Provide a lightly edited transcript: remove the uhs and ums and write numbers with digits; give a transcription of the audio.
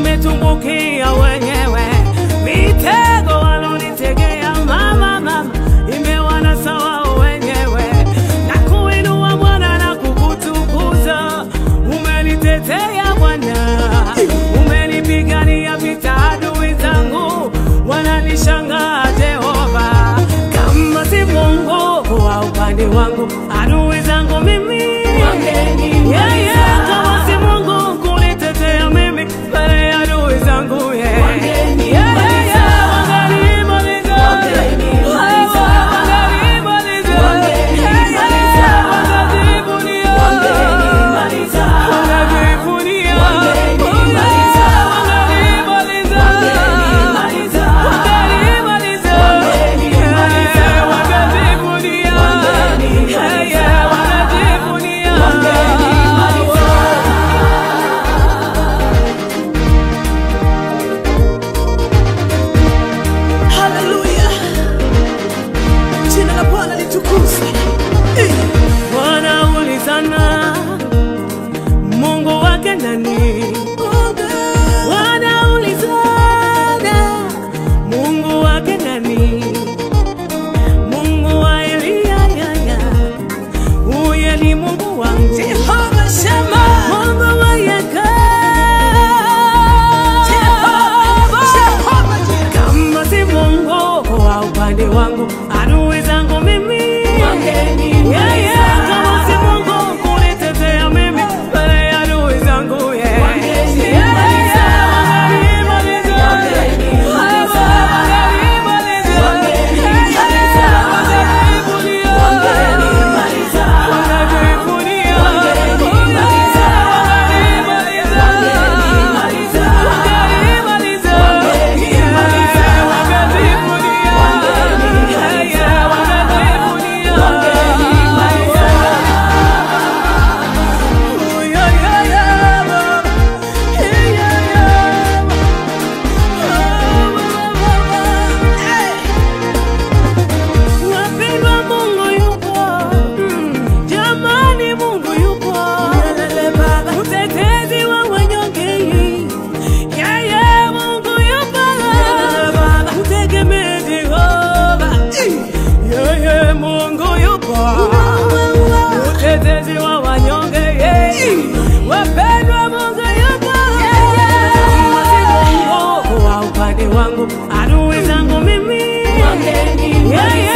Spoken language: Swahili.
wametumbukia wenyewe. Mitego walonitegea mama, imewanasa wao wenyewe. Na kuinua Bwana na kukutukuza, umenitetea Bwana, umenipigania vita adui zangu, wananishangaa Jehova. Kama si Mungu wa upande wangu, adui zangu mimi wangenimaliza. Kama si Mungu kunitetea mimi, mbele adui zangu wangenimaliza. Wanaulizana Mungu wake nani? Wanaulizana Mungu wake nani? Mungu wa Elia, huyu ni Mungu wangu. Jehova Shama, Mungu wa Yeka. Kama si Mungu wa upande wangu, adui zangu mimi wangenimaliza. Kama si Mungu kunitetea mimi, mbele adui zangu wangenimaliza. Mtetezi wa wanyonge, wapendwa, Mungu yupo. Kama si Mungu wa upande wangu, adui zangu mimi wangenimaliza.